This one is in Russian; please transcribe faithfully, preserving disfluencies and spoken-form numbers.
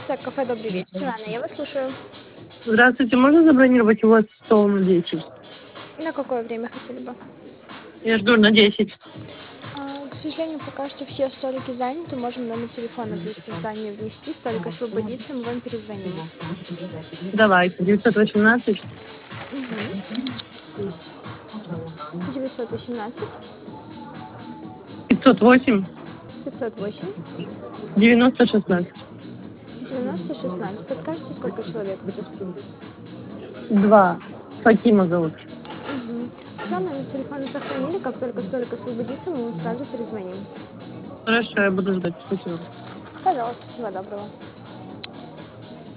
Так, кафе «Добрый вечер». Анна, я вас слушаю. Здравствуйте, можно забронировать у вас стол на десять? На какое время хотели бы? Я жду на десять. А, к сожалению, пока что все столики заняты. Можем номер телефона для создания внести. Столик освободится, мы вам перезвоним. Давайте, девятьсот восемнадцать. девятьсот восемнадцать пятьсот восемь. пятьсот восемь девяносто шестнадцать. девяносто шестнадцать. Подскажите, сколько человек будет? Два. Фатима зовут. Все, номер телефона сохранили. Как только столик освободится, мы вам сразу перезвоним. Хорошо, я буду ждать. Спасибо. Пожалуйста, всего доброго.